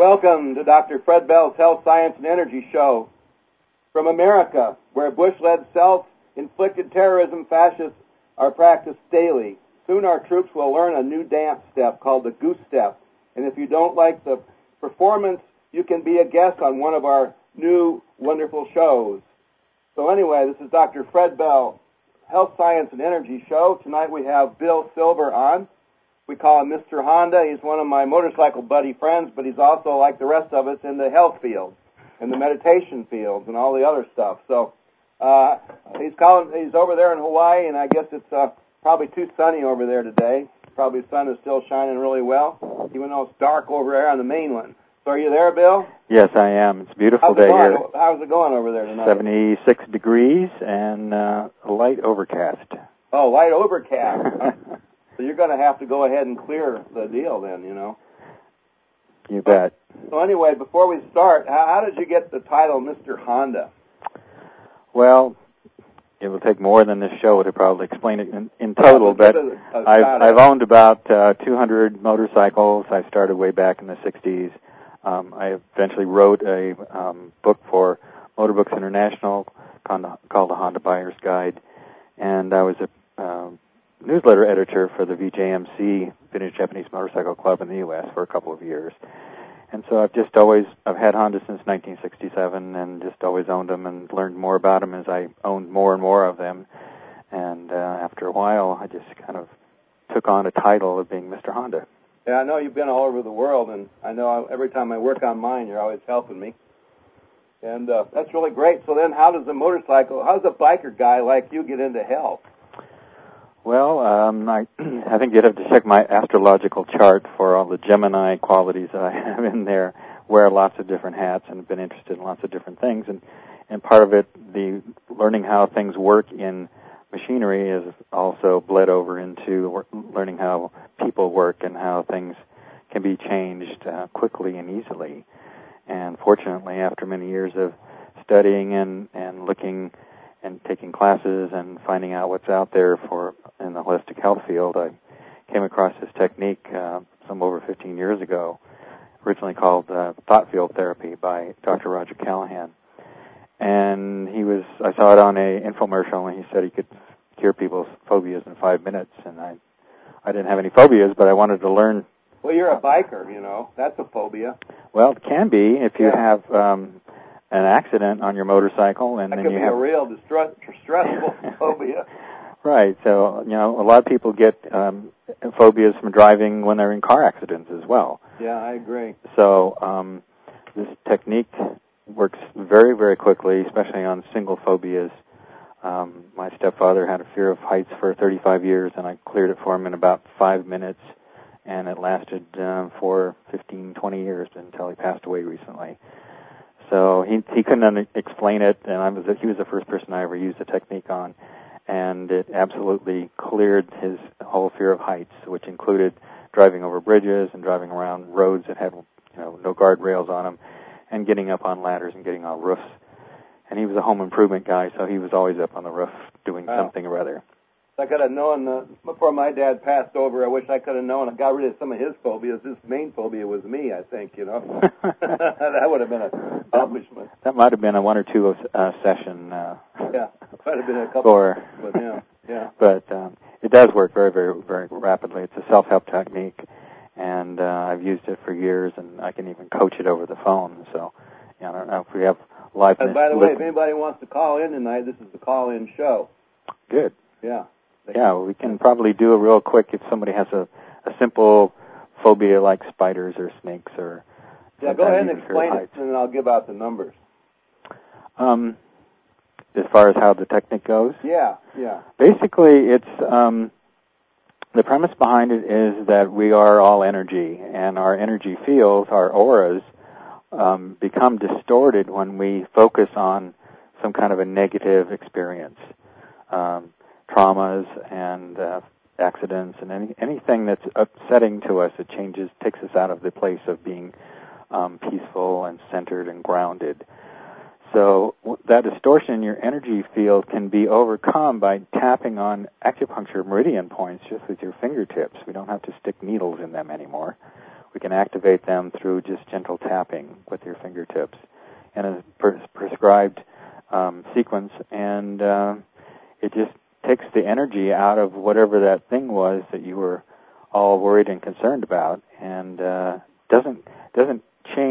Welcome to Dr. Fred Bell's Health, Science, and Energy Show from America, where Bush-led self-inflicted terrorism fascists are practiced daily. Soon our troops will learn a new dance step called the Goose Step. And if you don't like the performance, you can be a guest on one of our new wonderful shows. So anyway, this is Dr. Fred Bell, Health, Science, and Energy Show. Tonight we have Bill Silver on. We call him Mr. Honda. He's one of my motorcycle buddy friends, but he's also, like the rest of us, in the health field and the meditation fields and all the other stuff. So he's over there in Hawaii, and I guess it's probably too sunny over there today. Probably the sun is still shining really well, even though it's dark over there on the mainland. So are you there, Bill? Yes, I am. It's a beautiful day here. How's it going over there tonight? 76 degrees and light overcast. Oh, light overcast. So you're going to have to go ahead and clear the deal then, you know. You bet. So anyway, before we start, how did you get the title Mr. Honda? Well, it will take more than this show to probably explain it in total, but I've owned about 200 motorcycles. I started way back in the 60s. I eventually wrote a book for Motor Books International called The Honda Buyer's Guide, and I was a newsletter editor for the VJMC, Vintage Japanese Motorcycle Club in the U.S. for a couple of years. And so I've had Honda since 1967 and just always owned them and learned more about them as I owned more and more of them. And after a while, I just kind of took on a title of being Mr. Honda. Yeah, I know you've been all over the world, and I know every time I work on mine, you're always helping me. And that's really great. So then how does a biker guy like you get into health? Well, I think you'd have to check my astrological chart for all the Gemini qualities that I have in there. Wear lots of different hats and been interested in lots of different things. And part of it, the learning how things work in machinery, is also bled over into learning how people work and how things can be changed quickly and easily. And fortunately, after many years of studying and looking and taking classes and finding out what's out there in the holistic health field, I came across this technique some over 15 years ago, originally called thought field therapy by Dr. Roger Callahan. And I saw it on an infomercial, and he said he could cure people's phobias in 5 minutes. And I didn't have any phobias, but I wanted to learn. Well, you're a biker, you know. That's a phobia. Well, it can be if you have an accident on your motorcycle, and then you have a real stressful phobia. Right. So, a lot of people get phobias from driving when they're in car accidents as well. Yeah, I agree. So, this technique works very, very quickly, especially on single phobias. My stepfather had a fear of heights for 35 years, and I cleared it for him in about 5 minutes, and it lasted for 15, 20 years until he passed away recently. So he couldn't explain it, and he was the first person I ever used the technique on, and it absolutely cleared his whole fear of heights, which included driving over bridges and driving around roads that had no guardrails on them, and getting up on ladders and getting on roofs. And he was a home improvement guy, so he was always up on the roof doing something or other. I could have known before my dad passed over. I wish I could have known. I got rid of some of his phobias. His main phobia was me, I think. That would have been an accomplishment. That might have been a 1 or 2 session. Yeah, might have been a couple with him. Yeah, but it does work very, very, very rapidly. It's a self-help technique, and I've used it for years, and I can even coach it over the phone. So, I don't know if we have live. And by the way, if anybody wants to call in tonight, this is the call-in show. Good. Yeah. Yeah, we can probably do it real quick if somebody has a simple phobia like spiders or snakes or... Yeah, go ahead and explain it, and then I'll give out the numbers. As far as how the technique goes? Yeah. Basically, it's... the premise behind it is that we are all energy, and our energy fields, our auras, become distorted when we focus on some kind of a negative experience. Traumas and accidents and anything that's upsetting to us, it takes us out of the place of being peaceful and centered and grounded. So that distortion in your energy field can be overcome by tapping on acupuncture meridian points just with your fingertips. We don't have to stick needles in them anymore. we can activate them through just gentle tapping with your fingertips in a prescribed sequence, and it just takes the energy out of whatever that thing was that you were all worried and concerned about, and doesn't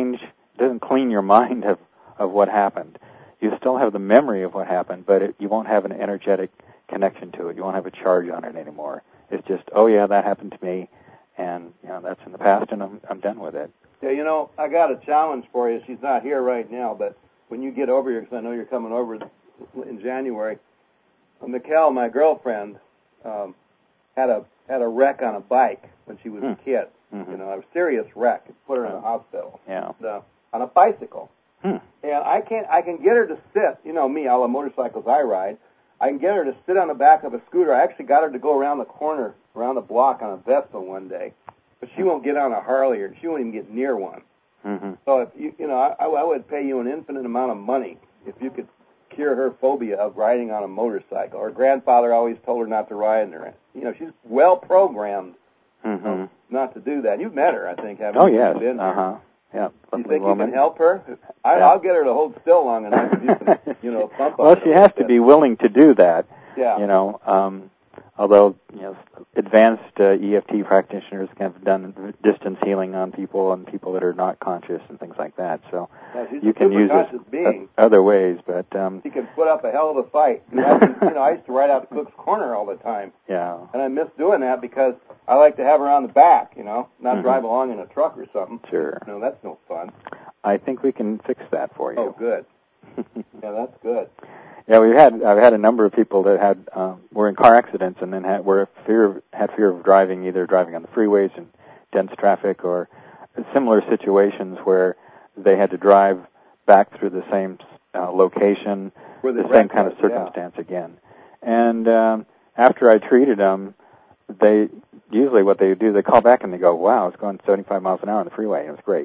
clean your mind of what happened. You still have the memory of what happened, but you won't have an energetic connection to it. You won't have a charge on it anymore. It's just, oh yeah, that happened to me, and that's in the past, and I'm done with it. Yeah, I got a challenge for you. She's not here right now, but when you get over here, because I know you're coming over in January, Mikkel, my girlfriend, had a wreck on a bike when she was a kid. Mm-hmm. A serious wreck. It put her in the hospital. Yeah. On a bicycle. And I can get her to sit. Me, all the motorcycles I ride. I can get her to sit on the back of a scooter. I actually got her to go around the corner, around the block on a Vespa one day, but she won't get on a Harley, or she won't even get near one. Mm-hmm. So if I would pay you an infinite amount of money if you could cure her phobia of riding on a motorcycle. Her grandfather always told her not to ride in there. She's well programmed not to do that. You've met her, I think, haven't you? Yes. Been Uh-huh. Yeah. Do you think you can help her? I'll get her to hold still long enough if you can, pump on Well, her she has to be willing to do that. Yeah. Although, advanced EFT practitioners have done distance healing on people and people that are not conscious and things like that. So you can use it other ways, but she can put up a hell of a fight. I used to ride out to Cook's Corner all the time. Yeah. And I miss doing that because I like to have her on the back, not drive along in a truck or something. Sure. No, that's no fun. I think we can fix that for you. Oh, good. Yeah, that's good. Yeah, I've had a number of people that were in car accidents and then had fear of driving, either driving on the freeways in dense traffic or similar situations where they had to drive back through the same location, the same kind of circumstance again. And after I treated them, they usually what they do, they call back and they go, "Wow, it's going 75 miles an hour on the freeway. It was great."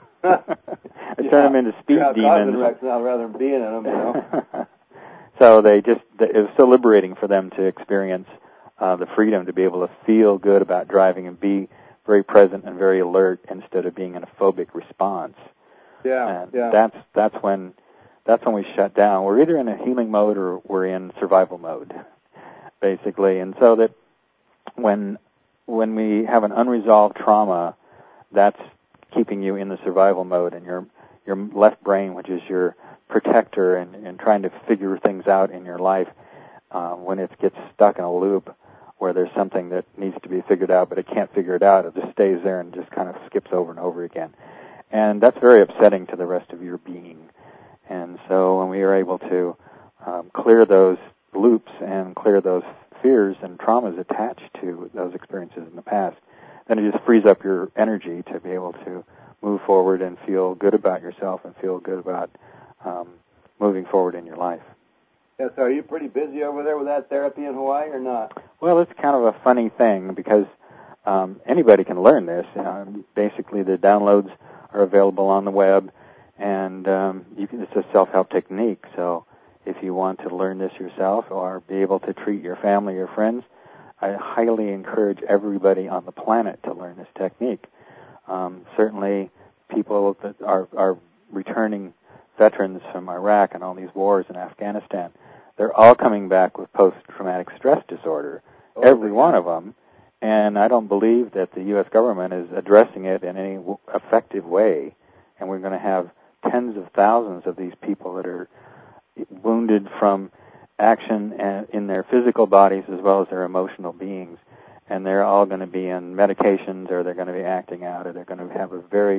I turn them into speed demons. Wrecks now rather than being in them, So it was so liberating for them to experience the freedom to be able to feel good about driving and be very present and very alert instead of being in a phobic response. Yeah, and that's when we shut down. We're either in a healing mode or we're in survival mode, basically. And so that when we have an unresolved trauma, that's keeping you in the survival mode, and your left brain, which is your protector and trying to figure things out in your life, when it gets stuck in a loop where there's something that needs to be figured out but it can't figure it out, it just stays there and just kind of skips over and over again. And that's very upsetting to the rest of your being. And so when we are able to clear those loops and clear those fears and traumas attached to those experiences in the past, then it just frees up your energy to be able to move forward and feel good about yourself and feel good about moving forward in your life. Yeah, so are you pretty busy over there with that therapy in Hawaii or not? Well, it's kind of a funny thing because anybody can learn this. Basically, the downloads are available on the web, and it's a self-help technique. So if you want to learn this yourself or be able to treat your family or friends, I highly encourage everybody on the planet to learn this technique. Certainly, people that are returning veterans from Iraq and all these wars in Afghanistan, they're all coming back with post-traumatic stress disorder, every one of them, and I don't believe that the U.S. government is addressing it in any effective way, and we're going to have tens of thousands of these people that are wounded from action in their physical bodies as well as their emotional beings, and they're all going to be on medications, or they're going to be acting out, or they're going to have a very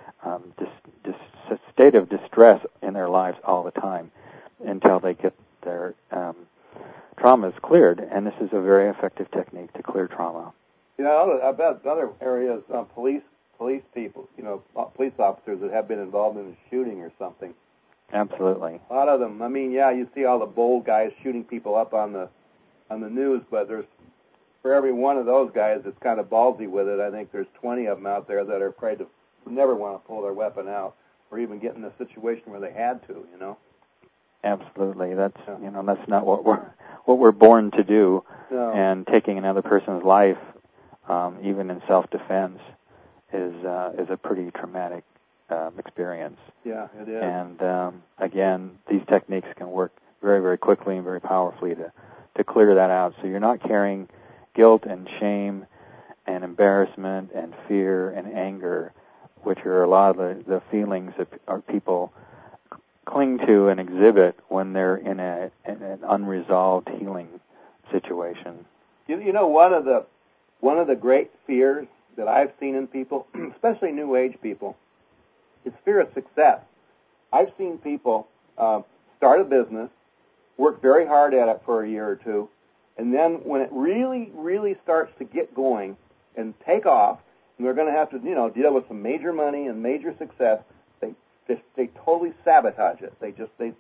state of distress in their lives all the time until they get their traumas cleared. And this is a very effective technique to clear trauma. I bet other areas, police people, police officers that have been involved in a shooting or something. Absolutely. A lot of them. I mean, you see all the bold guys shooting people up on the news, but for every one of those guys that's kind of ballsy with it, I think there's 20 of them out there that are afraid to never want to pull their weapon out or even get in a situation where they had to, Absolutely. That's that's not what we're born to do. No. And taking another person's life, even in self-defense, is a pretty traumatic experience. Yeah, it is. And again, these techniques can work very, very quickly and very powerfully to clear that out. So you're not carrying guilt and shame and embarrassment and fear and anger, which are a lot of the feelings that our people cling to and exhibit when they're in an unresolved healing situation. You know, one of the great fears that I've seen in people, especially New Age people, is fear of success. I've seen people start a business, work very hard at it for a year or two, and then when it really, really starts to get going and take off, and they're going to have to, deal with some major money and major success, they totally sabotage it. They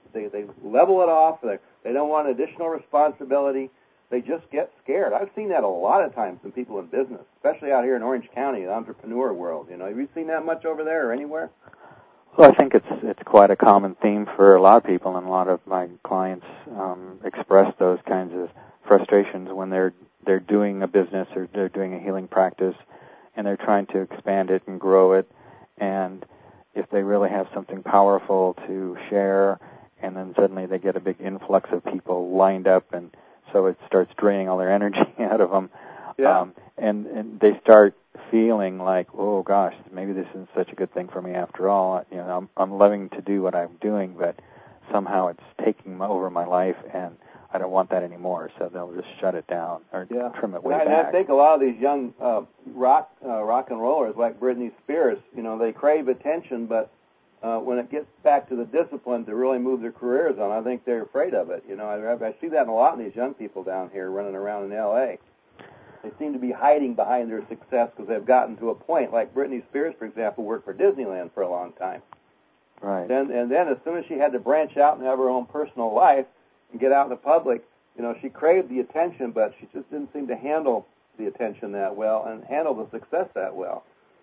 level it off. They don't want additional responsibility. They just get scared. I've seen that a lot of times in people in business, especially out here in Orange County, the entrepreneur world. Have you seen that much over there or anywhere? Well, I think it's quite a common theme for a lot of people, and a lot of my clients express those kinds of frustrations when they're doing a business or they're doing a healing practice, and they're trying to expand it and grow it, and if they really have something powerful to share, and then suddenly they get a big influx of people lined up, and so it starts draining all their energy out of them. Yeah. And they start feeling like, oh gosh, maybe this isn't such a good thing for me after all. I'm loving to do what I'm doing, but somehow it's taking over my life, and I don't want that anymore. So they'll just shut it down or trim it way back. And I think a lot of these young rock and rollers like Britney Spears, they crave attention, but when it gets back to the discipline to really move their careers on, I think they're afraid of it. I see that a lot in these young people down here running around in L.A. They seem to be hiding behind their success because they've gotten to a point, like Britney Spears, for example, worked for Disneyland for a long time. Right. And then as soon as she had to branch out and have her own personal life and get out in the public, she craved the attention, but she just didn't seem to handle the attention that well and handle the success that well.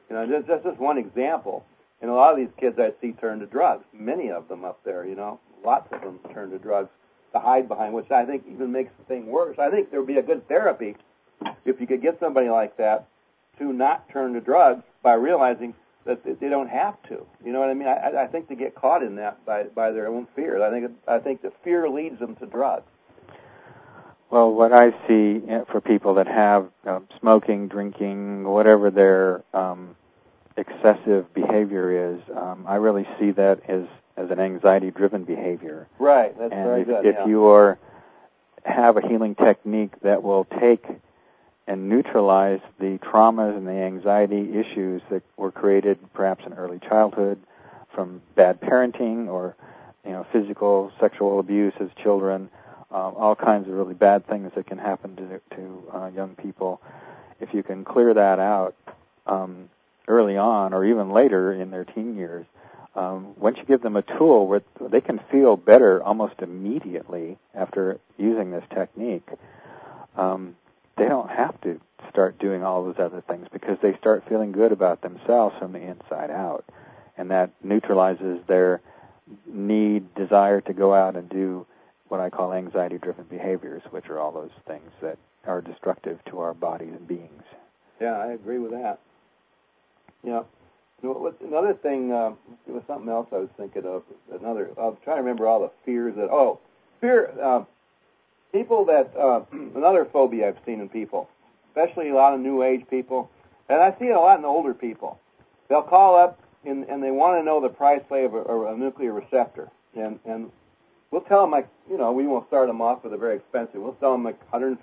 Just one example. And a lot of these kids I see turn to drugs. Many of them up there, lots of them turn to drugs to hide behind, which I think even makes the thing worse. I think there would be a good therapy if you could get somebody like that to not turn to drugs by realizing that they don't have to. You know what I mean? I think they get caught in that by their own fears. I think the fear leads them to drugs. Well, what I see for people that have smoking, drinking, whatever their excessive behavior is, I really see that as an anxiety-driven behavior. Right, that's and very good. If you have a healing technique that will take and neutralize the traumas and the anxiety issues that were created perhaps in early childhood from bad parenting or physical, sexual abuse as children, all kinds of really bad things that can happen to young people. If you can clear that out early on or even later in their teen years, once you give them a tool where they can feel better almost immediately after using this technique, they don't have to start doing all those other things because they start feeling good about themselves from the inside out. And that neutralizes their desire to go out and do what I call anxiety-driven behaviors, which are all those things that are destructive to our bodies and beings. Yeah, I agree with that. Yeah. Another thing, there was something else I was thinking of. I'm trying to remember all the fears fear. People that, another phobia I've seen in people, especially a lot of New Age people, and I see it a lot in older people. They'll call up and they want to know the price of a nuclear receptor. And we'll tell them, we won't start them off with a very expensive. We'll sell them $150,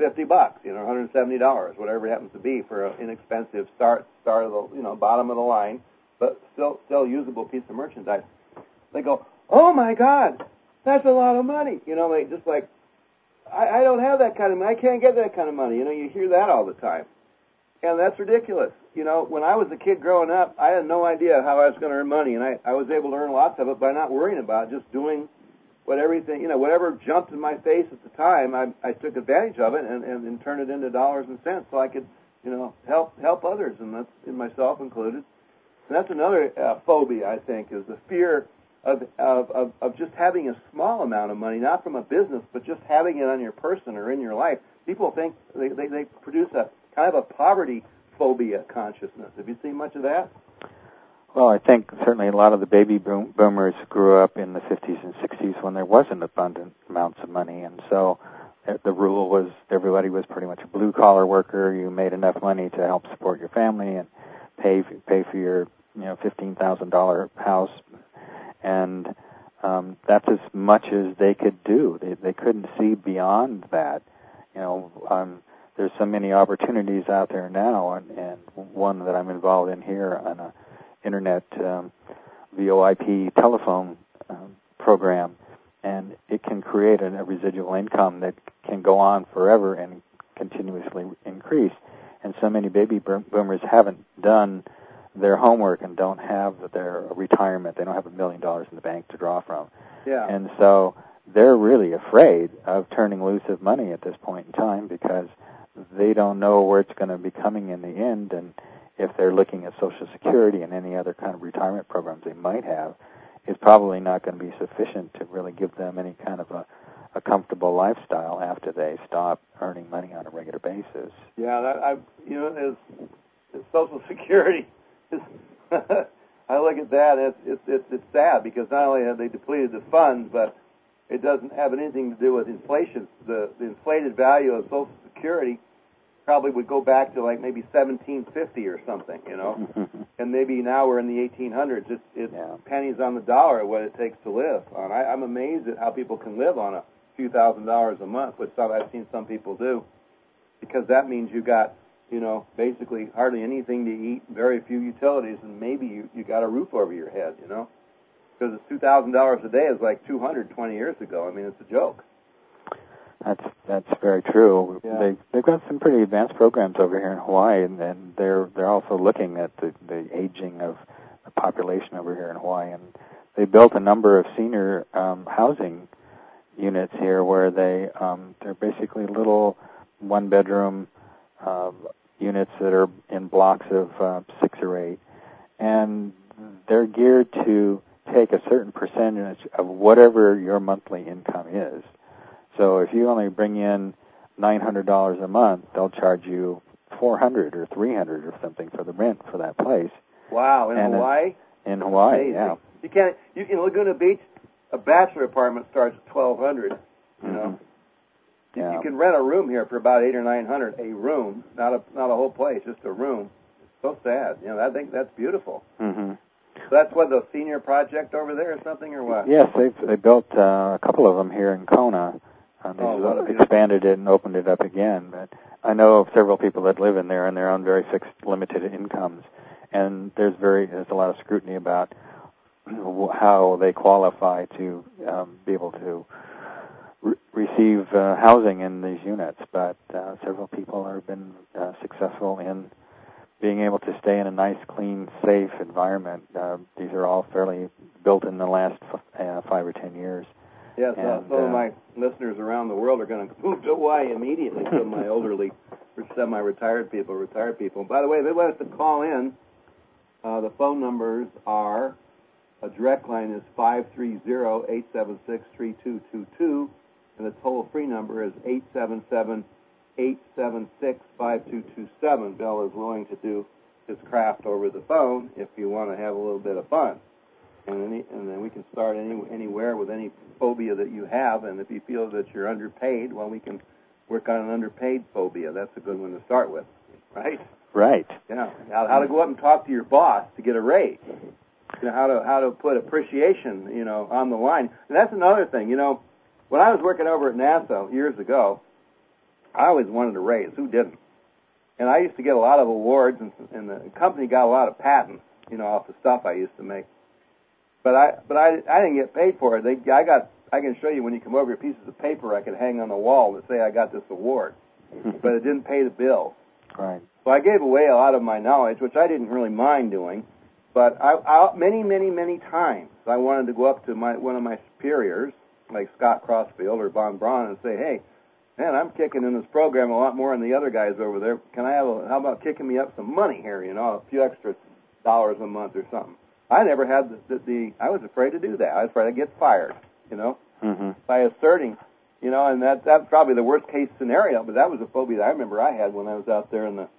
$170, whatever it happens to be for an inexpensive start of the, bottom of the line, but still usable piece of merchandise. They go, oh my God, that's a lot of money. They just like, I don't have that kind of money. I can't get that kind of money. You hear that all the time. And that's ridiculous. When I was a kid growing up, I had no idea how I was going to earn money, and I was able to earn lots of it by not worrying about it, just doing whatever jumped in my face at the time, I took advantage of it and turned it into dollars and cents so I could, help others, and that's in myself included. And that's another phobia, I think, is the fear of just having a small amount of money, not from a business, but just having it on your person or in your life. People think they produce a kind of a poverty phobia consciousness. Have you seen much of that? Well, I think certainly a lot of the baby boomers grew up in the 50s and 60s when there wasn't abundant amounts of money, and so the rule was everybody was pretty much a blue-collar worker. You made enough money to help support your family and pay for your $15,000 house, and that's as much as they could do. They couldn't see beyond that. There's so many opportunities out there now, and one that I'm involved in here on a internet VoIP telephone program, and it can create a residual income that can go on forever and continuously increase. And so many baby boomers haven't done their homework and don't have their retirement. They don't have $1 million in the bank to draw from. Yeah. And so they're really afraid of turning loose of money at this point in time because they don't know where it's going to be coming in the end, and if they're looking at Social Security and any other kind of retirement programs they might have, it's probably not going to be sufficient to really give them any kind of a comfortable lifestyle after they stop earning money on a regular basis. Yeah, as Social Security is I look at that, it's sad because not only have they depleted the funds, but it doesn't have anything to do with inflation. The inflated value of Social Security probably would go back to like maybe 1750 or something, and maybe now we're in the 1800s. It's pennies on the dollar what it takes to live on. I'm amazed at how people can live on a few $1,000s a month, which I've seen some people do, because that means you got basically hardly anything to eat, very few utilities, and maybe you got a roof over your head, because it's $2,000 a day is like 220 years ago. I mean, it's a joke. That's very true. Yeah. They've got some pretty advanced programs over here in Hawaii, and they're also looking at the aging of the population over here in Hawaii, and they built a number of senior housing units here where they're basically little one-bedroom units that are in blocks of 6 or 8, and they're geared to take a certain percentage of whatever your monthly income is. So if you only bring in $900 a month, they'll charge you $400 or $300 or something for the rent for that place. Wow, in Hawaii? In Hawaii, amazing. Yeah. You can Laguna Beach, a bachelor apartment starts at $1,200. Yeah. You can rent a room here for about $800 or $900 a room, not a whole place, just a room. It's so sad. I think that's beautiful. Mm-hmm. So that's what, the senior project over there or something, or what? Yes, they built a couple of them here in Kona. They expanded it and opened it up again. But I know of several people that live in there and they're on very fixed, limited incomes, and there's a lot of scrutiny about how they qualify to be able to receive housing in these units. But several people have been successful in being able to stay in a nice, clean, safe environment. These are all fairly built in the last 5 or 10 years. Yes, some of my listeners around the world are going to move to Hawaii immediately. Some of my elderly, semi-retired people, By the way, if they want us to call in, the phone numbers are, a direct line is 530-876-3222, and the toll-free number is 877-876-5227. Bill is willing to do his craft over the phone if you want to have a little bit of fun. And then we can start anywhere with any phobia that you have, and if you feel that you're underpaid, well, we can work on an underpaid phobia. That's a good one to start with, right? Right. Yeah. How to go up and talk to your boss to get a raise. How to put appreciation, on the line. And that's another thing. When I was working over at NASA years ago, I always wanted a raise. Who didn't? And I used to get a lot of awards, and the company got a lot of patents, off the stuff I used to make. But I didn't get paid for it. I can show you when you come over here pieces of paper I could hang on the wall that say I got this award, but it didn't pay the bill. Right. So I gave away a lot of my knowledge, which I didn't really mind doing. But I many times I wanted to go up to one of my superiors, like Scott Crossfield or Von Braun, and say, "Hey, man, I'm kicking in this program a lot more than the other guys over there. How about kicking me up some money here? A few extra dollars a month or something." I never had I was afraid to do that. I was afraid I'd get fired, Mm-hmm. by asserting, and that's probably the worst case scenario, but that was a phobia that I remember I had when I was out there in the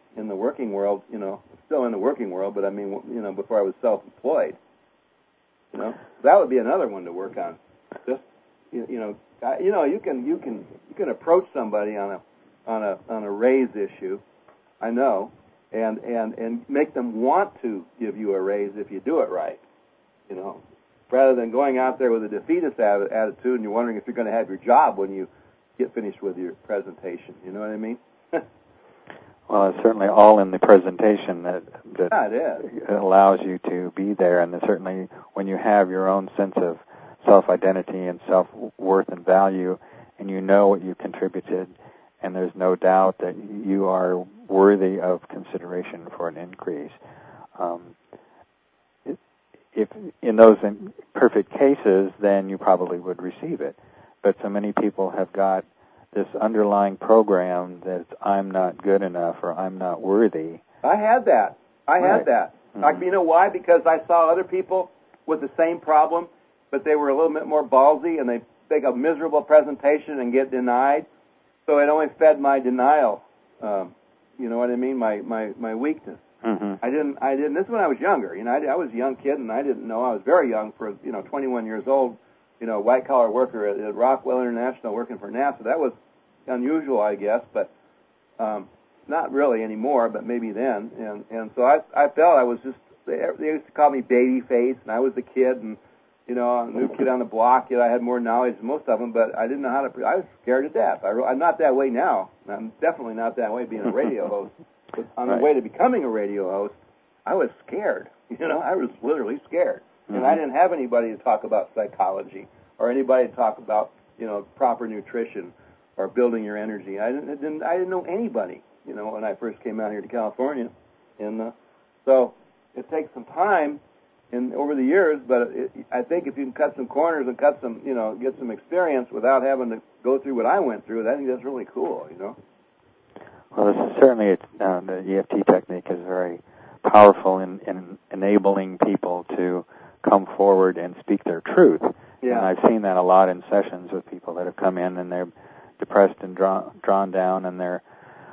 in the working world, still in the working world, but I mean, before I was self-employed. That would be another one to work on. Just you can approach somebody on a raise issue, I know, and make them want to give you a raise if you do it right, rather than going out there with a defeatist attitude and you're wondering if you're going to have your job when you get finished with your presentation. You know what I mean? Well, it's certainly all in the presentation that it allows you to be there, and certainly when you have your own sense of self-identity and self-worth and value, and you know what you contributed, and there's no doubt that you are worthy of consideration for an increase. If in those perfect cases, then you probably would receive it. But so many people have got this underlying program that I'm not good enough or I'm not worthy. I had that. Mm-hmm. You know why? Because I saw other people with the same problem, but they were a little bit more ballsy, and they make a miserable presentation and get denied. So it only fed my denial. You know what I mean? My weakness. Mm-hmm. I didn't. This is when I was younger. I was a young kid, and I didn't know. I was very young for 21 years old. White collar worker at Rockwell International, working for NASA. That was unusual, I guess, but not really anymore. But maybe then. And so I felt I was just. They used to call me baby face, and I was the kid, and a new kid on the block. Yet I had more knowledge than most of them, but I didn't know how to. I was scared to death. I'm not that way now. I'm definitely not that way being a radio host. But on the way to becoming a radio host, I was scared. I was literally scared. Mm-hmm. And I didn't have anybody to talk about psychology or anybody to talk about, proper nutrition or building your energy. I didn't know anybody, when I first came out here to California. And so it takes some time over the years, but I think if you can cut some corners and cut some, get some experience without having to go through what I went through, I think that's really cool, Well, this is certainly the EFT technique is very powerful in enabling people to come forward and speak their truth. Yeah. And I've seen that a lot in sessions with people that have come in and they're depressed and drawn down, and they're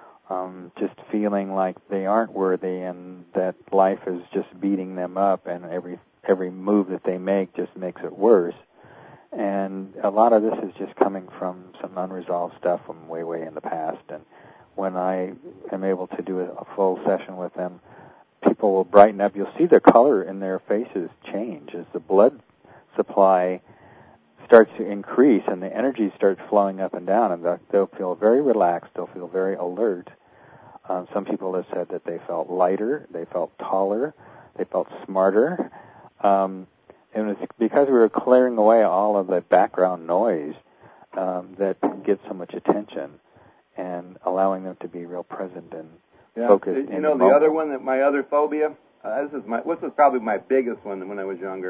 just feeling like they aren't worthy, and that life is just beating them up, and every move that they make just makes it worse. And a lot of this is just coming from some unresolved stuff from way in the past. And when I am able to do a full session with them, people will brighten up. You'll see the color in their faces change as the blood supply starts to increase and the energy starts flowing up and down, and they'll feel very relaxed. They'll feel very alert. Some people have said that they felt lighter, they felt taller, they felt smarter. And it's because we were clearing away all of the background noise that gets so much attention, and allowing them to be real present and focused. The other one, that my other phobia, this was probably my biggest one when I was younger.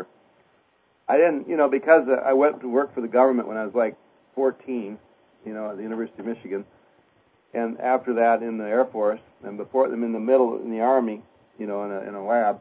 I didn't, because I went to work for the government when I was like 14, at the University of Michigan, and after that in the Air Force, and before them in the middle in the Army, in a lab.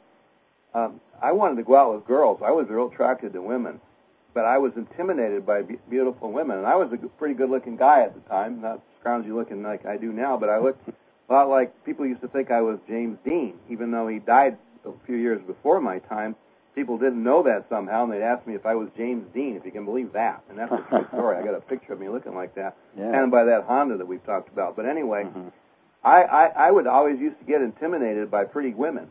I wanted to go out with girls. I was real attracted to women, but I was intimidated by beautiful women. And I was a pretty good-looking guy at the time, not scroungy looking like I do now, but I looked a lot like people used to think I was James Dean, even though he died a few years before my time. People didn't know that somehow, and they'd ask me if I was James Dean, if you can believe that. And that's a true story. I got a picture of me looking like that, kind of by that Honda that we've talked about. But anyway, I would always used to get intimidated by pretty women,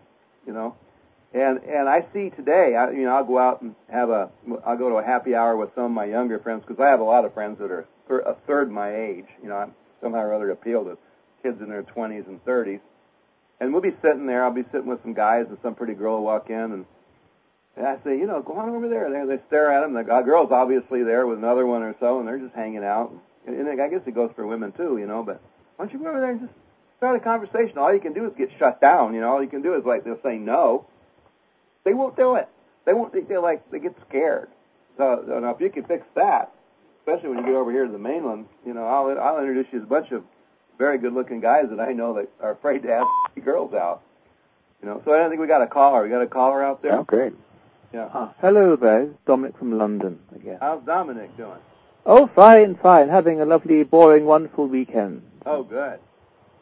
And I see today, I'll go out and I'll go to a happy hour with some of my younger friends, because I have a lot of friends that are a third my age. I somehow or other appeal to kids in their 20s and 30s. And we'll be sitting there. I'll be sitting with some guys, and some pretty girl will walk in, and I say, go on over there. They stare at them. The girl's obviously there with another one or so, and they're just hanging out. And I guess it goes for women too, but why don't you go over there and just start a conversation? All you can do is get shut down. All you can do is they'll say no. They won't do it. They won't. They get scared. So now, if you can fix that, especially when you get over here to the mainland, I'll introduce you to a bunch of very good-looking guys that I know that are afraid to ask girls out. So I don't think we got a caller. We got a caller out there. Oh, great. Yeah. Hello there, it's Dominic from London again. How's Dominic doing? Oh, fine. Having a lovely, boring, wonderful weekend. Oh, good.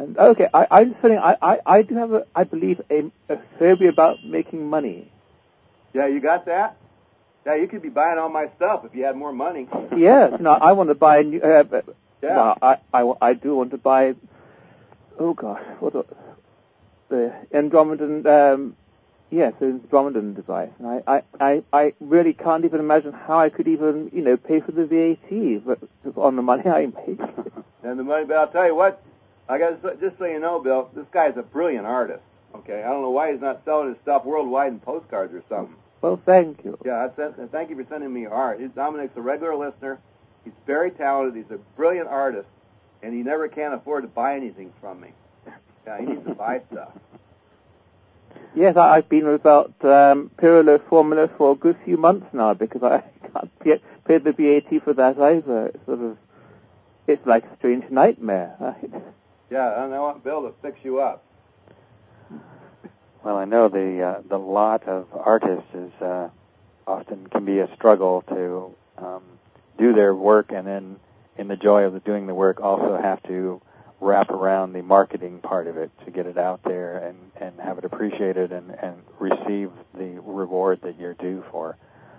And okay, I'm just saying I do have I believe a phobia about making money. Yeah, you got that? Yeah, you could be buying all my stuff if you had more money. Yes, no, I want to buy a new. Yeah. Well, I do want to buy. Oh gosh, the Andromedan? Yes, the Andromedan device. And I really can't even imagine how I could even pay for the VAT on the money I make. And the money, but I'll tell you what, I got just so you know, Bill, this guy's a brilliant artist. Okay, I don't know why he's not selling his stuff worldwide in postcards or something. Well, thank you. Yeah, thank you for sending me your art. Dominic's a regular listener. He's very talented. He's a brilliant artist, and he never can afford to buy anything from me. Yeah, he needs to buy stuff. Yes, I've been without Pirlo formula for a good few months now because I can't yet pay the VAT for that either. It's like a strange nightmare. Right? Yeah, and I want Bill to fix you up. Well, I know the lot of artists is often can be a struggle to do their work, and then in the joy of doing the work, also have to wrap around the marketing part of it to get it out there and have it appreciated and receive the reward that you're due for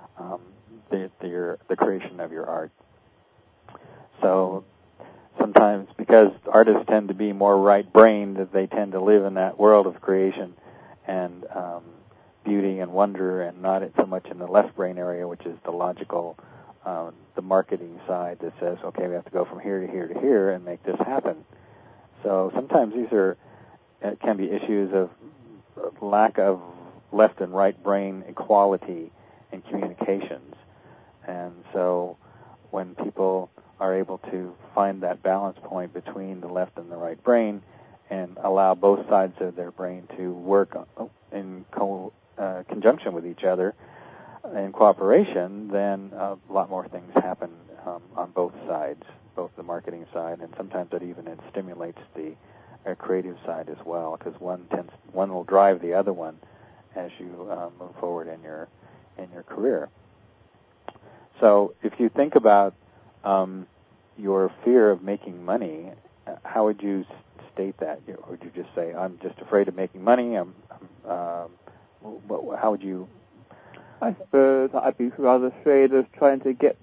the creation of your art. So sometimes, because artists tend to be more right-brained, that they tend to live in that world of creation and beauty and wonder, and not so much in the left brain area, which is the logical, the marketing side that says, okay, we have to go from here to here to here and make this happen. So sometimes these can be issues of lack of left and right brain equality in communications. And so when people are able to find that balance point between the left and the right brain and allow both sides of their brain to work in conjunction with each other in cooperation, then a lot more things happen on both sides, both the marketing side, and sometimes it stimulates the creative side as well, because one will drive the other one as you move forward in your career. So if you think about your fear of making money, how would you state that? Would you just say, I'm just afraid of making money? How would you? I suppose I'd be rather afraid of trying to get,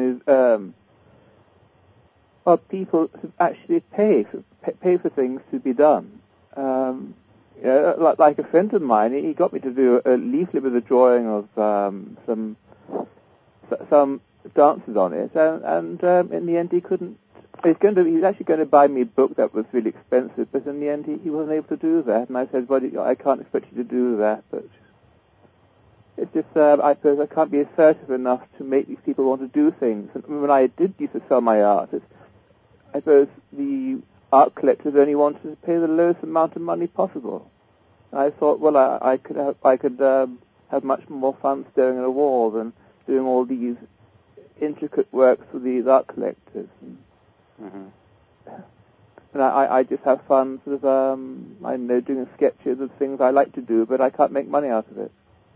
people to actually pay for things to be done. Like a friend of mine, he got me to do a leaflet with a drawing of some dances on it, and in the end he couldn't. He was actually going to buy me a book that was really expensive, but in the end he wasn't able to do that. And I said, "Well, I can't expect you to do that." But it's just, I suppose I can't be assertive enough to make these people want to do things. And when I did used to sell my art, I suppose the art collectors only wanted to pay the lowest amount of money possible. And I thought, well, I could have much more fun staring at a wall than doing all these intricate works for these art collectors. And I just have fun sort of, I know, doing sketches of things I like to do, but I can't make money out of it.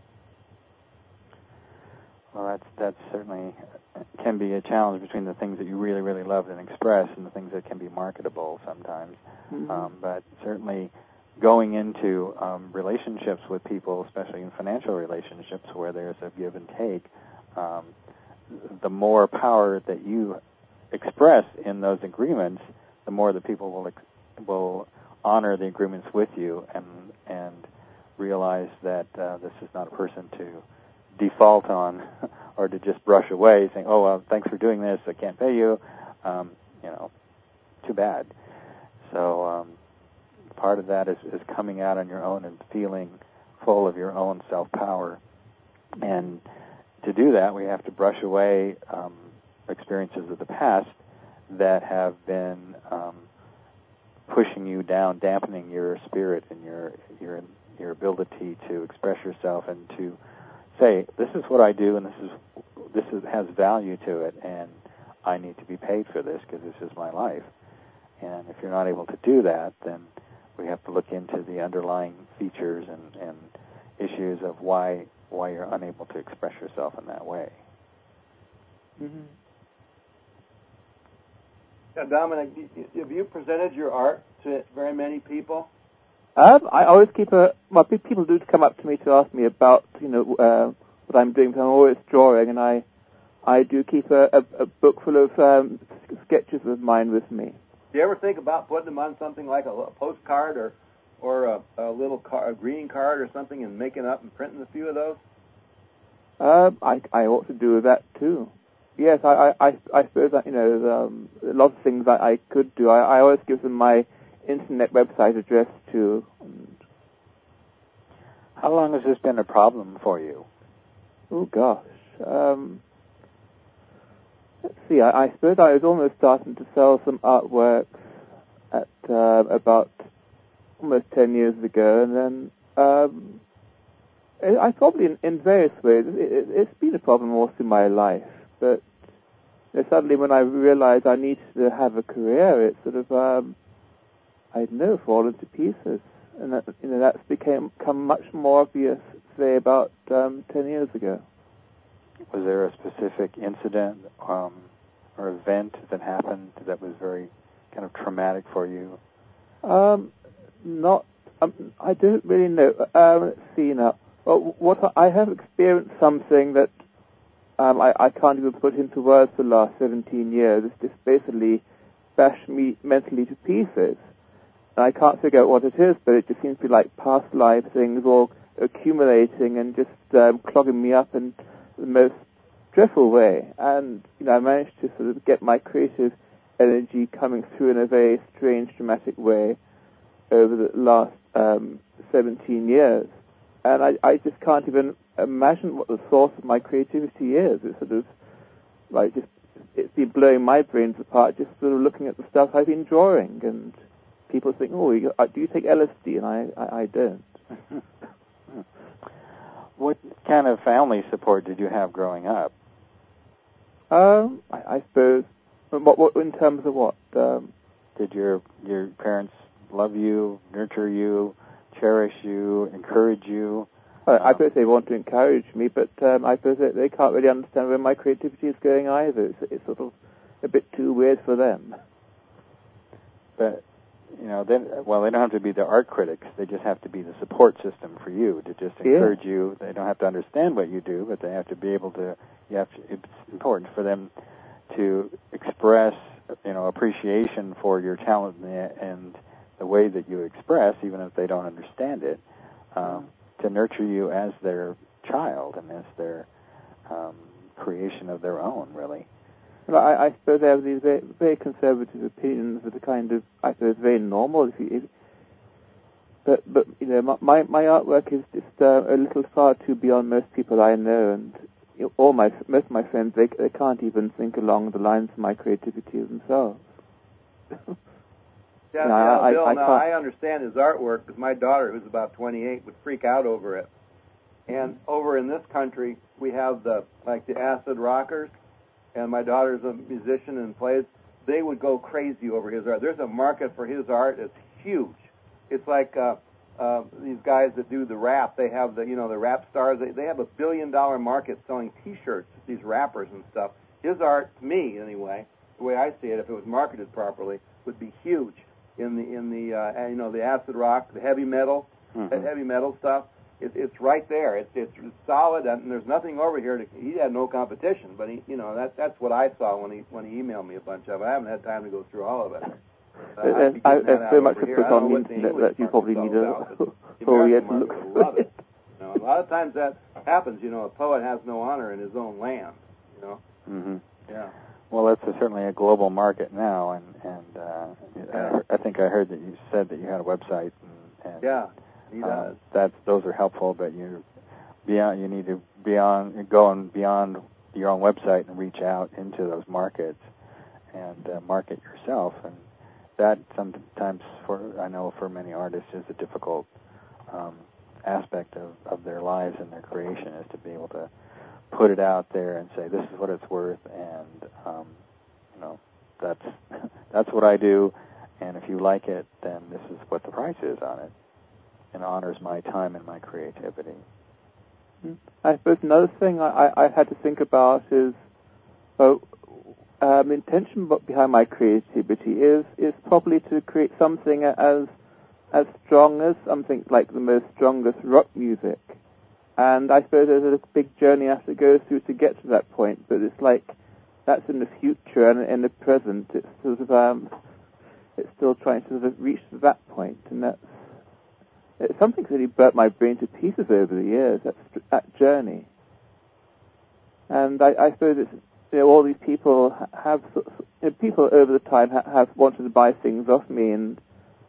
Well, that certainly can be a challenge between the things that you really, really love and express and the things that can be marketable sometimes. But certainly going into relationships with people, especially in financial relationships where there's a give and take, the more power that you express in those agreements, the more the people will honor the agreements with you and realize that this is not a person to default on or to just brush away, saying, "Oh, well, thanks for doing this. I can't pay you." Too bad. So part of that is coming out on your own and feeling full of your own self-power. And to do that, we have to brush away experiences of the past that have been pushing you down, dampening your spirit and your ability to express yourself and to say, this is what I do, and this has value to it, and I need to be paid for this because this is my life. And if you're not able to do that, then we have to look into the underlying features and issues of why you're unable to express yourself in that way. Dominic, have you presented your art to very many people? I always keep people do come up to me to ask me about, what I'm doing. I'm always drawing, and I do keep a book full of sketches of mine with me. Do you ever think about putting them on something like a postcard or a little greeting card or something, and making up and printing a few of those? I ought to do that too. Yes, I suppose that, a lot of things that I could do. I always give them my internet website address too. How long has this been a problem for you? Oh gosh. Let's see. I suppose I was almost starting to sell some artworks at about almost 10 years ago, and then I probably in various ways it's been a problem all through my life. But suddenly, when I realized I needed to have a career, it sort of I don't know, fallen to pieces, and that's become much more obvious, say, about 10 years ago. Was there a specific incident or event that happened that was very kind of traumatic for you? Not. I don't really know. Let's see now. Well, I have experienced something that I can't even put into words for the last 17 years. It's just basically bashed me mentally to pieces. And I can't figure out what it is, but it just seems to be like past life things all accumulating and just clogging me up in the most dreadful way. And, I managed to sort of get my creative energy coming through in a very strange, dramatic way over the last 17 years. And I just can't even imagine what the source of my creativity is. It's sort of like it's been blowing my brains apart just sort of looking at the stuff I've been drawing. And people think, do you take LSD? And I don't. What kind of family support did you have growing up? I suppose. What in terms of what? Did your parents love you, nurture you, cherish you, encourage you? I suppose they want to encourage me, but I suppose they can't really understand where my creativity is going either. It's sort of a bit too weird for them. But they don't have to be the art critics. They just have to be the support system for you to just encourage you. They don't have to understand what you do, but they have to be able to. It's important for them to express, appreciation for your talent and the way that you express, even if they don't understand it, to nurture you as their child and as their creation of their own, really. Well, I suppose they have these very, very conservative opinions that are kind of, I suppose, very normal. But my artwork is just a little far too beyond most people I know, and most of my friends, they can't even think along the lines of my creativity themselves. Bill, I understand his artwork because my daughter, who's about 28, would freak out over it. And over in this country, we have the acid rockers, and my daughter's a musician and plays. They would go crazy over his art. There's a market for his art that's huge. It's like these guys that do the rap. They have the rap stars. They have $1 billion market selling T-shirts. These rappers and stuff. His art, to me anyway, the way I see it, if it was marketed properly, would be huge in the acid rock, the heavy metal, that heavy metal stuff. It's right there. It's solid, and there's nothing over here. He had no competition, but that's what I saw when he emailed me a bunch of it. I haven't had time to go through all of it. There's so much to put on the internet that you probably need a Soviet look for it. A lot of times that happens. A poet has no honor in his own land. Mm-hmm. Yeah. Well, that's certainly a global market now, and I think I heard that you said that you had a website. And yeah, he does. Those are helpful, but you need to go beyond your own website and reach out into those markets and market yourself. And that sometimes, I know for many artists, is a difficult aspect of their lives and their creation, is to be able to put it out there and say, this is what it's worth, and that's what I do, and if you like it, then this is what the price is on it, and honors my time and my creativity. I suppose another thing I had to think about is intention behind my creativity is probably to create something as strong as something like the most strongest rock music. And I suppose there's a big journey I have to go through to get to that point, but it's like that's in the future, and in the present it's sort of it's still trying to sort of reach to that point, and it's something that really burnt my brain to pieces over the years, that journey. And I suppose it's, all these people have, people over the time have wanted to buy things off me, and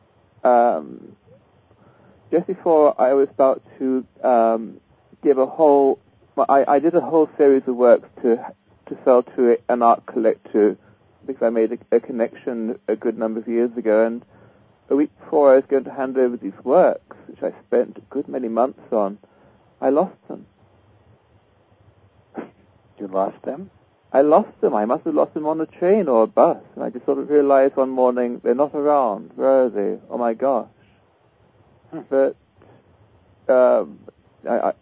just before I was about to give I did a whole series of works to sell to an art collector, because I made a connection a good number of years ago, and a week before I was going to hand over these works, which I spent a good many months on, I lost them. You lost them? I lost them. I must have lost them on a train or a bus, and I just sort of realized one morning, they're not around. Where are they? Oh my gosh. But it was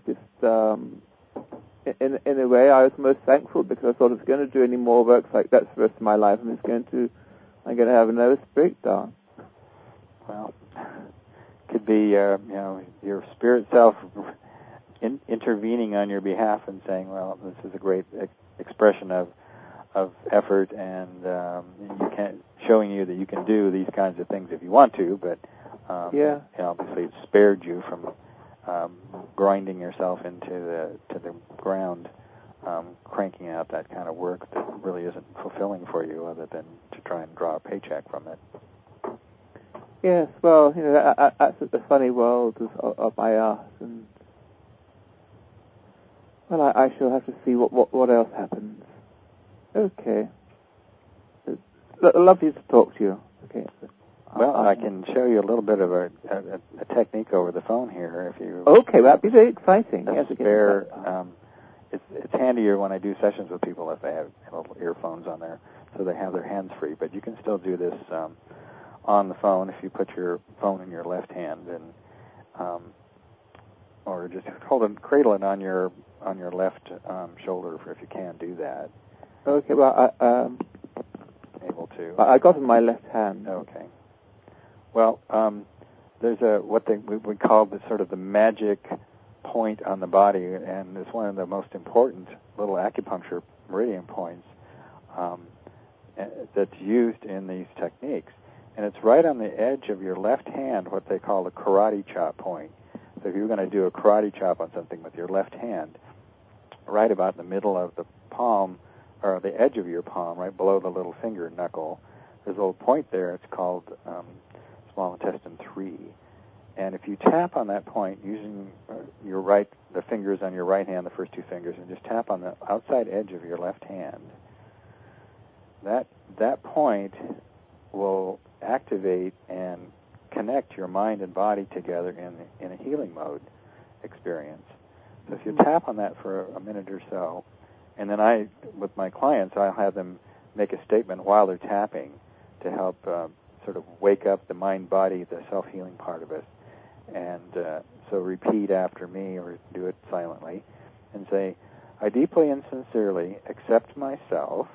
just, in a way, I was most thankful, because I thought if I was going to do any more works like that for the rest of my life, I'm going to have a nervous breakdown. Well, could be your spirit self intervening on your behalf and saying, well, this is a great expression of effort, and showing you that you can do these kinds of things if you want to, but obviously it spared you from grinding yourself into the ground, cranking out that kind of work that really isn't fulfilling for you, other than to try and draw a paycheck from it. Yes, well, that's the funny world of my art, and well, I shall have to see what else happens. Okay. It's lovely to talk to you. Okay. Well, I can show you a little bit of a technique over the phone here, if you. Okay, that'd be very exciting. Yes, spare. It's handier when I do sessions with people if they have little earphones on there, so they have their hands free. But you can still do this on the phone if you put your phone in your left hand, and or just cradle it on your left shoulder, if you can do that. Okay, well, able to. I got it in my left hand. Okay. Well, there's what we call the magic point on the body, and it's one of the most important little acupuncture meridian points that's used in these techniques. And it's right on the edge of your left hand, what they call the karate chop point. So if you're going to do a karate chop on something with your left hand, right about the middle of the palm, or the edge of your palm, right below the little finger knuckle, there's a little point there. It's called small intestine 3. And if you tap on that point using the fingers on your right hand, the first two fingers, and just tap on the outside edge of your left hand, that point will activate and connect your mind and body together in a healing mode experience. So if you tap on that for a minute or so, and then with my clients, I'll have them make a statement while they're tapping to help sort of wake up the mind-body, the self-healing part of it. And so repeat after me, or do it silently, and say, I deeply and sincerely accept myself.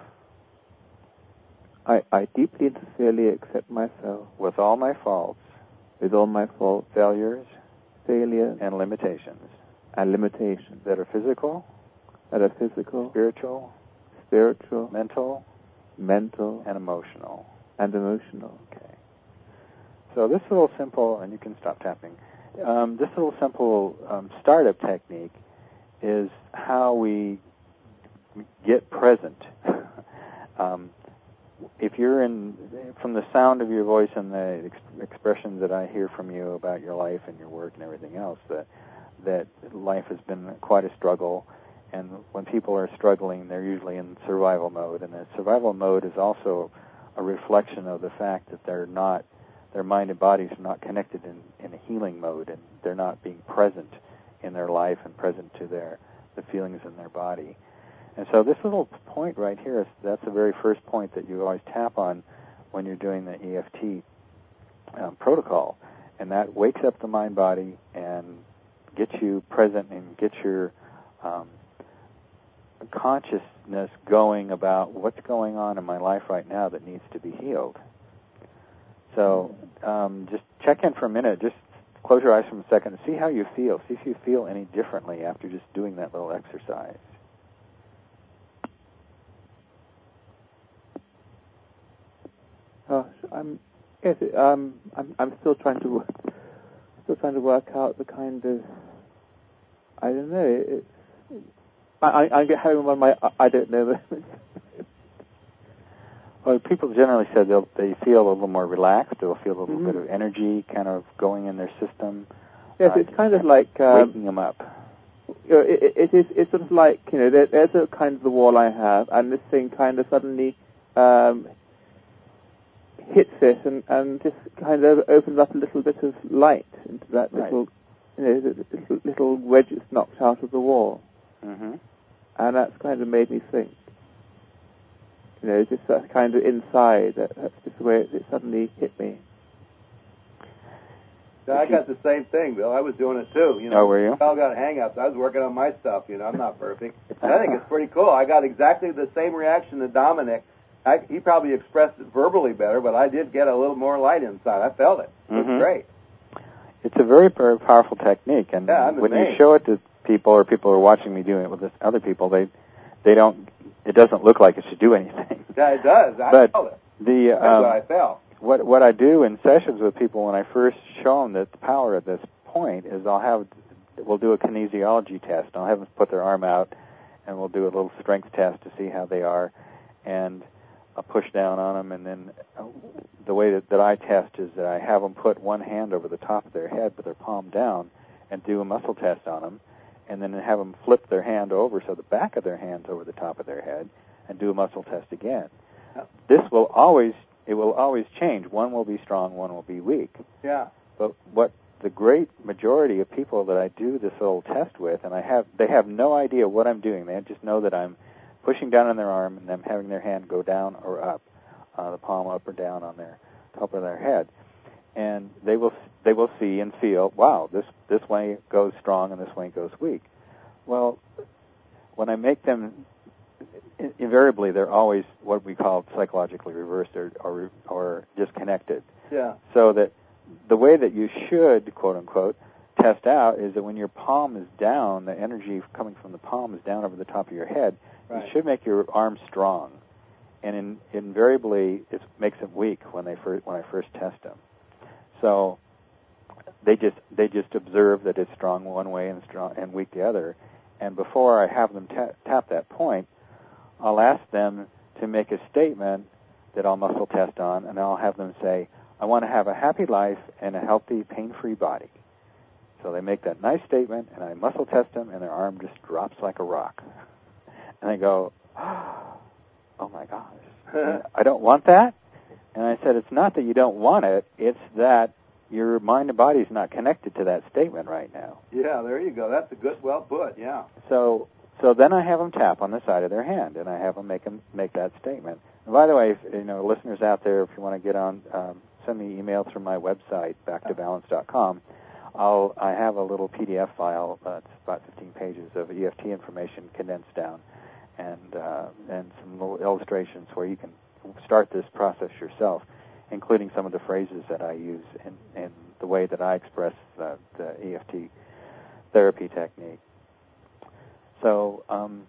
I deeply and sincerely accept myself. With all my faults. With all my faults. Failures. And limitations. That are physical. Spiritual. Mental. And emotional. Okay. So this little simple, and you can stop tapping, this little simple startup technique is how we get present. If you're from the sound of your voice and the expressions that I hear from you about your life and your work and everything else, that life has been quite a struggle, and when people are struggling, they're usually in survival mode, and the survival mode is also a reflection of the fact that their mind and bodies are not connected in a healing mode, and they're not being present in their life and present to the feelings in their body. And so this little point right here, that's the very first point that you always tap on when you're doing the EFT protocol. And that wakes up the mind-body and gets you present and gets your consciousness going about what's going on in my life right now that needs to be healed. So just check in for a minute. Just close your eyes for a second and see how you feel. See if you feel any differently after just doing that little exercise. I'm still trying to work out the kind of, I don't know. I get having one of my I don't know. Well, people generally say they feel a little more relaxed. They'll feel a little bit of energy kind of going in their system. Yes, it's kind of like waking them up. It's sort of like, there's a kind of the wall I have, and this thing kind of suddenly hits it and just kind of opens up a little bit of light into that little, little wedge that's knocked out of the wall. Mm-hmm. And that's kind of made me think. Just that kind of inside, that's just the way it suddenly hit me. Yeah, I got the same thing, Bill. I was doing it too. Oh, were you? We all got hang-ups. I was working on my stuff. I'm not perfect. But I think it's pretty cool. I got exactly the same reaction that Dominic. He probably expressed it verbally better, but I did get a little more light inside. I felt it. It was great. It's a very, very powerful technique, and when you show it to people, or people are watching me doing it with other people, they don't. It doesn't look like it should do anything. Yeah, it does. I felt it. That's what I felt. What I do in sessions with people when I first show them that the power at this point is we'll do a kinesiology test. I'll have them put their arm out, and we'll do a little strength test to see how they are, and I'll push down on them, and then the way that I test is that I have them put one hand over the top of their head with their palm down and do a muscle test on them, and then have them flip their hand over so the back of their hand's over the top of their head and do a muscle test again. This will always change. One will be strong, one will be weak. Yeah. But what the great majority of people that I do this little test with, and they have no idea what I'm doing. They just know that I'm pushing down on their arm and I'm having their hand go down or up, the palm up or down on their top of their head. And they will see and feel, wow, this way goes strong and this way goes weak. Well, when I make them, invariably they're always what we call psychologically reversed or disconnected. Yeah. So that the way that you should, quote unquote, test out is that when your palm is down, the energy coming from the palm is down over the top of your head. Right. You should make your arm strong, and invariably it makes them weak when I first test them. So they just observe that it's strong one way and weak the other. And before I have them tap that point, I'll ask them to make a statement that I'll muscle test on, and I'll have them say, I want to have a happy life and a healthy, pain-free body. So they make that nice statement, and I muscle test them, and their arm just drops like a rock. And they go, oh my gosh, I don't want that? And I said, it's not that you don't want it, it's that your mind and body is not connected to that statement right now. Yeah, there you go. That's a good, well put, yeah. So then I have them tap on the side of their hand, and I have them make that statement. And by the way, if, listeners out there, if you want to get on, send me email through my website, backtobalance.com. I have a little PDF file, it's about 15 pages of EFT information condensed down, and some little illustrations where you can start this process yourself, including some of the phrases that I use in the way that I express the EFT therapy technique. So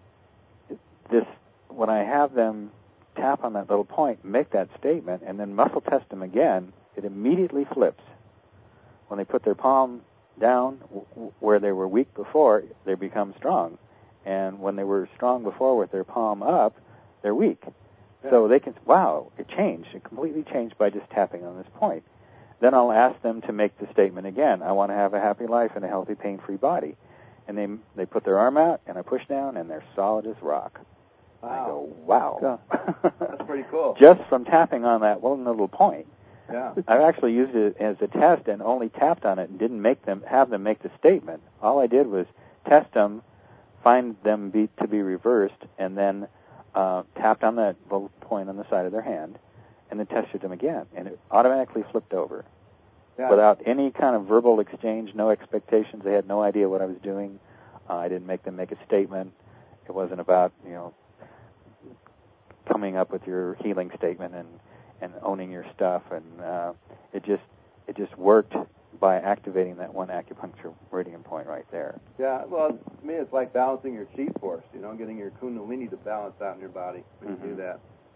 when I have them tap on that little point, make that statement, and then muscle test them again, it immediately flips. When they put their palm down where they were weak before, they become strong. And when they were strong before with their palm up, they're weak. Yeah. So they can, wow, it changed. It completely changed by just tapping on this point. Then I'll ask them to make the statement again. I want to have a happy life and a healthy, pain-free body. And they put their arm out, and I push down, and they're solid as rock. Wow. I go, wow. That's pretty cool. Just from tapping on that one little point. Yeah. I've actually used it as a test and only tapped on it and didn't have them make the statement. All I did was test them, find them to be reversed, and then tapped on that little point on the side of their hand, and then tested them again, and it automatically flipped over. Yeah. Without any kind of verbal exchange, no expectations. They had no idea what I was doing. I didn't make them make a statement. It wasn't about, coming up with your healing statement and owning your stuff, and it just worked by activating that one acupuncture meridian point right there. Yeah, well, to me it's like balancing your chi force, getting your kundalini to balance out in your body when you do that.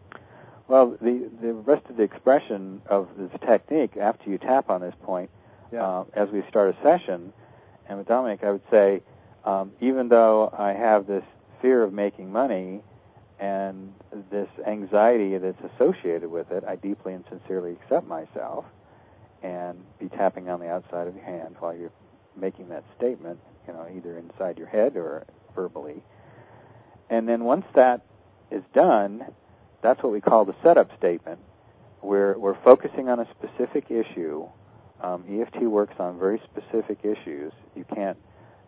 Well, the rest of the expression of this technique, after you tap on this point, as we start a session, and with Dominic, I would say, even though I have this fear of making money and this anxiety that's associated with it, I deeply and sincerely accept myself, and be tapping on the outside of your hand while you're making that statement, either inside your head or verbally. And then once that is done, that's what we call the setup statement. We're focusing on a specific issue. EFT works on very specific issues. You can't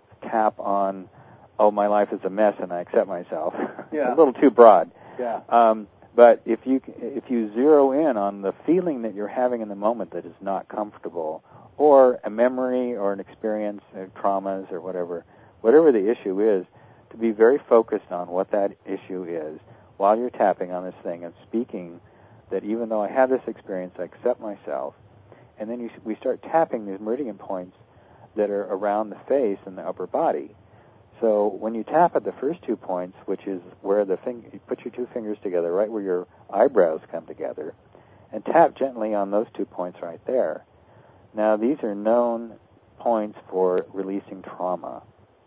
tap on, oh, my life is a mess and I accept myself. Yeah. A little too broad. Yeah. But if you zero in on the feeling that you're having in the moment that is not comfortable, or a memory or an experience, traumas or whatever the issue is, to be very focused on what that issue is while you're tapping on this thing and speaking that even though I have this experience, I accept myself. And then we start tapping these meridian points that are around the face and the upper body. So when you tap at the first 2 points, which is where you put your 2 fingers together, right where your eyebrows come together, and tap gently on those 2 points right there. Now, these are known points for releasing trauma.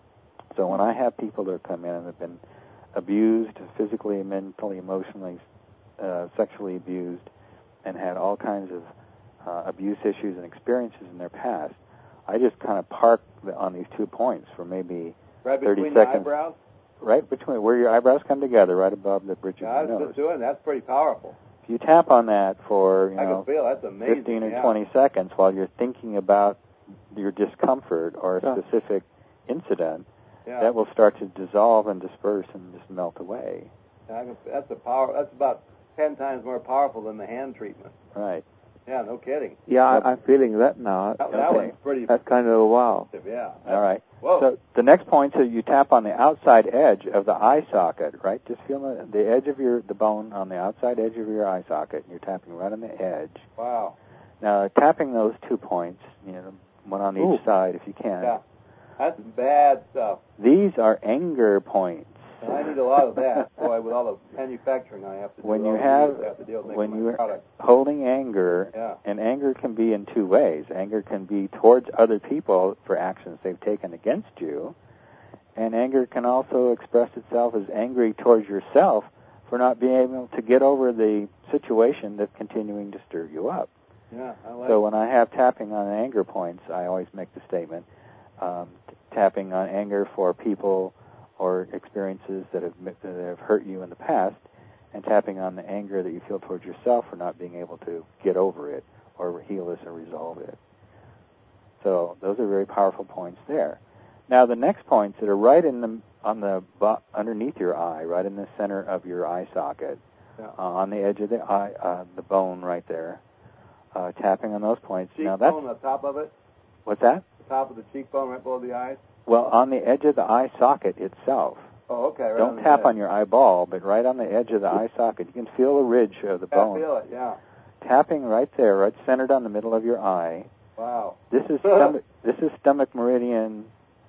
So when I have people that come in and have been abused, physically, mentally, emotionally, sexually abused, and had all kinds of abuse issues and experiences in their past, I just kind of park on these 2 points for maybe right 30 between seconds. The eyebrows? Right between where your eyebrows come together, right above the bridge of your nose. I was just doing that's pretty powerful. If you tap on that for I can feel that's amazing. 15 or 20 seconds while you're thinking about your discomfort or a specific incident, that will start to dissolve and disperse and just melt away. That's about 10 times more powerful than the hand treatment. Right. Yeah, no kidding. Yeah, I'm feeling that now. That one's pretty. That's kind of a wow. Yeah. All right. Whoa. So the next point is you tap on the outside edge of the eye socket, right? Just feel the edge of the bone on the outside edge of your eye socket. You're tapping right on the edge. Wow. Now, tapping those 2 points, one on each side if you can. Yeah. That's bad stuff. These are anger points. And I need a lot of that. Boy, with all the manufacturing I have to do. When you're holding anger, and anger can be in 2 ways. Anger can be towards other people for actions they've taken against you, and anger can also express itself as angry towards yourself for not being able to get over the situation that's continuing to stir you up. Yeah, I like So when I have tapping on anger points, I always make the statement, tapping on anger for people or experiences that have hurt you in the past, and tapping on the anger that you feel towards yourself for not being able to get over it or heal this or resolve it. So those are very powerful points there. Now the next points that are right underneath your eye, right in the center of your eye socket, on the edge of the eye, the bone right there, tapping on those points. Cheekbone, now that's on the top of it? What's that? The top of the cheekbone right below the eyes? Well, on the edge of the eye socket itself. Oh, okay. Right. Don't tap on your eyeball, but right on the edge of the eye socket. You can feel the ridge of the bone. I feel it, yeah. Tapping right there, right centered on the middle of your eye. Wow. This is stomach meridian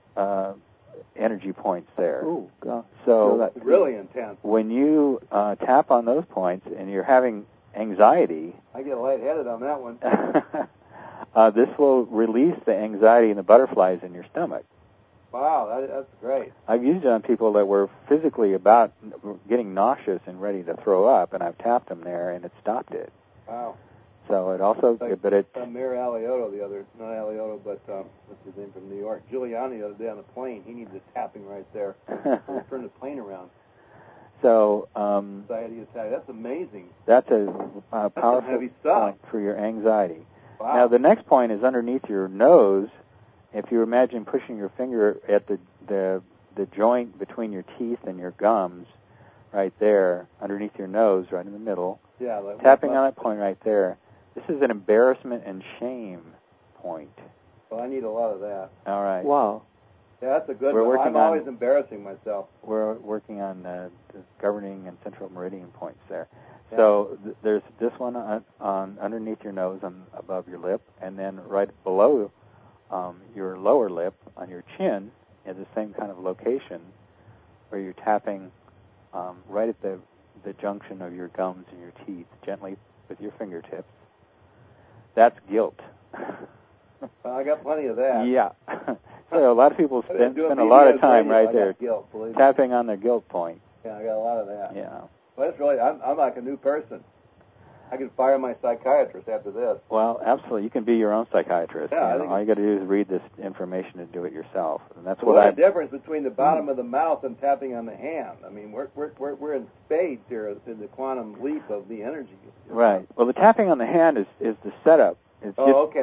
energy points there. Oh, God. So that's really intense. When you tap on those points and you're having anxiety, I get lightheaded on that one. this will release the anxiety and the butterflies in your stomach. Wow, that's great. I've used it on people that were physically about getting nauseous and ready to throw up, and I've tapped them there, and it stopped it. Wow. So it also, like but it. Mayor Alioto not Alioto, but what's his name from New York? Giuliani the other day on the plane. He needed a tapping right there. Turn the plane around. So. Anxiety attack. That's amazing. That's a powerful heavy stuff point for your anxiety. Wow. Now the next point is underneath your nose. If you imagine pushing your finger at the joint between your teeth and your gums, right there, underneath your nose, right in the middle, tapping on that point right there, this is an embarrassment and shame point. Well, I need a lot of that. All right. Wow. Yeah, that's a good one. I'm always embarrassing myself. We're working on governing and central meridian points there. Yeah. So there's this one on underneath your nose, above your lip, and then right below your lower lip on your chin is the same kind of location where you're tapping right at the junction of your gums and your teeth gently with your fingertips. That's guilt. Well, I got plenty of that. Yeah. So a lot of people spend a lot of time right there tapping on their guilt point. Yeah, I got a lot of that. Yeah. Well, it's really, I'm like a new person. I could fire my psychiatrist after this. Well, absolutely. You can be your own psychiatrist. Yeah, all you got to do is read this information and do it yourself. And that's the difference between the bottom of the mouth and tapping on the hand. I mean, we're in spades here in the quantum leap of the energy. Right. Well, the tapping on the hand is the setup. It's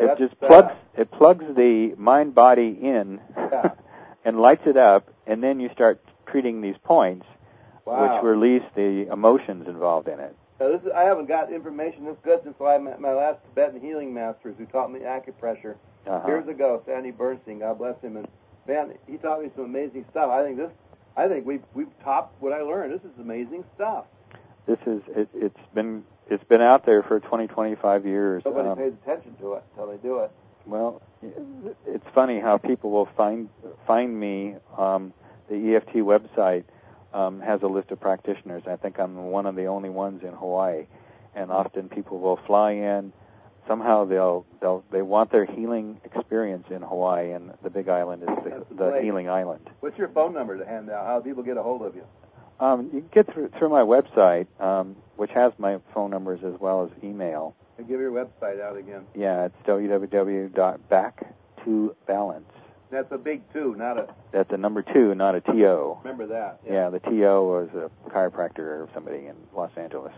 it plugs the mind body in and lights it up, and then you start treating these points, which release the emotions involved in it. So I haven't got information this good since I met my last Tibetan healing masters who taught me acupressure years ago. Sandy Bernstein, God bless him, and man, he taught me some amazing stuff. I think we've topped what I learned. This is amazing stuff. This is it's been out there for 25 years. Nobody pays attention to it until they do it. Well, it's funny how people will find me. The EFT website has a list of practitioners. I think I'm one of the only ones in Hawaii, and often people will fly in. Somehow they want their healing experience in Hawaii, and the Big Island is the healing island. What's your phone number to hand out? How do people get a hold of you? You can get through my website, which has my phone numbers as well as email. And give your website out again. Yeah, it's www.back2balance. That's a big 2, not a... That's a number 2, not a T-O. Remember that. Yeah, the T-O was a chiropractor or somebody in Los Angeles.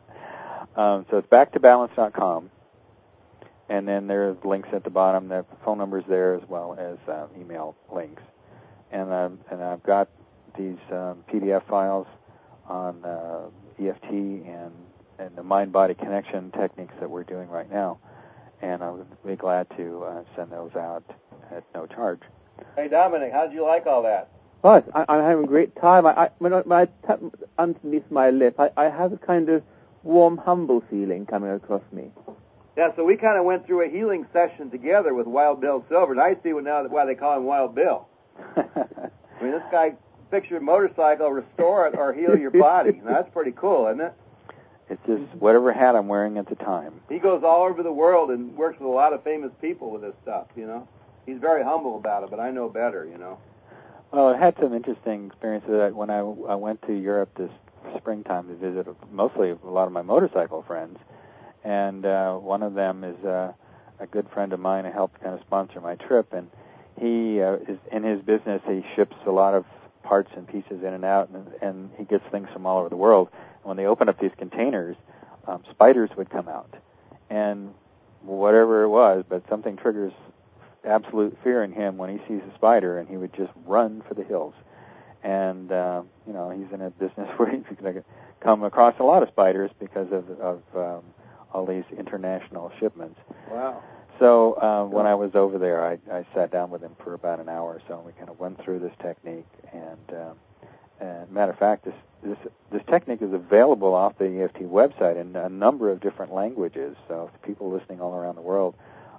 So it's back2balance.com. And then there's links at the bottom. The phone number's there as well as email links. And I've got these PDF files on EFT and the mind-body connection techniques that we're doing right now. And I would be glad to send those out at no charge. Hey, Dominic, how did you like all that? Well, I'm having a great time. When I tap underneath my lip, I have a kind of warm, humble feeling coming across me. Yeah, so we kind of went through a healing session together with Wild Bill Silver, and I see why they call him Wild Bill. I mean, this guy, fix your motorcycle, restore it, or heal your body. Now, that's pretty cool, isn't it? It's just whatever hat I'm wearing at the time. He goes all over the world and works with a lot of famous people with this stuff, you know. He's very humble about it, but I know better, you know. Well, I had some interesting experiences when I went to Europe this springtime to visit mostly a lot of my motorcycle friends. And one of them is a good friend of mine who helped kind of sponsor my trip. And he is in his business, he ships a lot of parts and pieces in and out, and he gets things from all over the world. And when they open up these containers, spiders would come out. And whatever it was, but something triggers absolute fear in him when he sees a spider, and he would just run for the hills. And, he's in a business where he's going to come across a lot of spiders because of all these international shipments. Wow. So when I was over there, I sat down with him for about an hour or so, and we kind of went through this technique. And matter of fact, this technique is available off the EFT website in a number of different languages. So if people listening all around the world,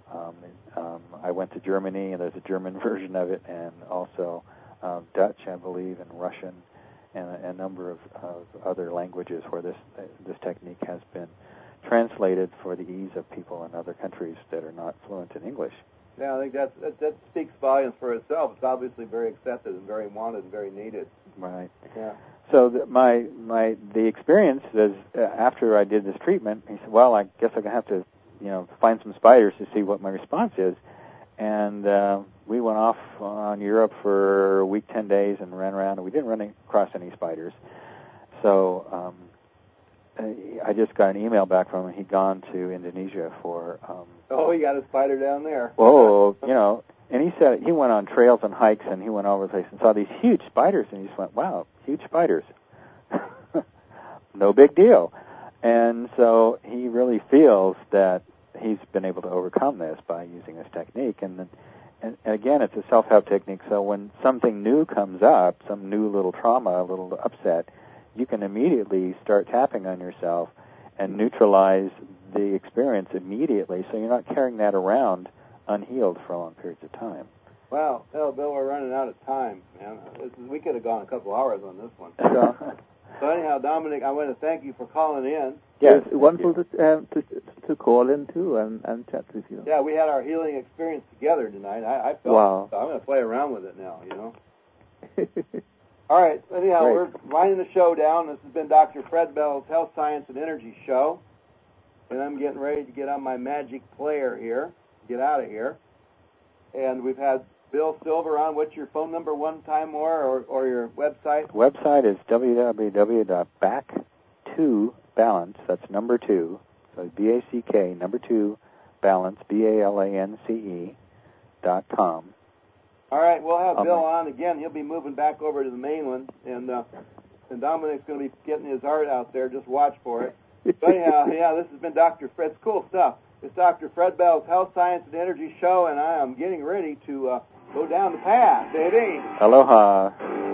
I went to Germany, and there's a German version of it, and also Dutch, I believe, and Russian, and a number of other languages where this technique has been translated for the ease of people in other countries that are not fluent in English. Yeah, I think that speaks volumes for itself. It's obviously very accepted and very wanted and very needed. Right. Yeah. So the experience is after I did this treatment, he said, "Well, I guess I'm gonna have to, find some spiders to see what my response is." And we went off on Europe for a week, 10 days, and ran around, and we didn't run across any spiders. So I just got an email back from him. He'd gone to Indonesia for... he got a spider down there. And he said he went on trails and hikes, and he went all over the place and saw these huge spiders, and he just went, wow, huge spiders. No big deal. And so he really feels that he's been able to overcome this by using this technique. And and again, it's a self-help technique. So when something new comes up, some new little trauma, a little upset, you can immediately start tapping on yourself and neutralize the experience immediately, so you're not carrying that around unhealed for long periods of time. Well, Bill, we're running out of time, man. We could have gone a couple hours on this one. So anyhow, Dominic, I want to thank you for calling in. Yes, it's wonderful to call in too and chat with you. Yeah, we had our healing experience together tonight. I felt so I'm going to play around with it now, you know. All right, anyhow, We're winding the show down. This has been Dr. Fred Bell's Health, Science, and Energy Show. And I'm getting ready to get on my magic player here, get out of here. And we've had Bill Silver on. What's your phone number one time more, or your website? Website is www.back2balance, that's number 2, so BACK, number 2, balance, BALANCE.com. All right, we'll have Bill on again. He'll be moving back over to the mainland, and Dominic's going to be getting his art out there. Just watch for it. But anyhow, this has been Dr. Fred's cool stuff. It's Dr. Fred Bell's Health, Science, and Energy Show, and I am getting ready to go down the path, baby. Aloha.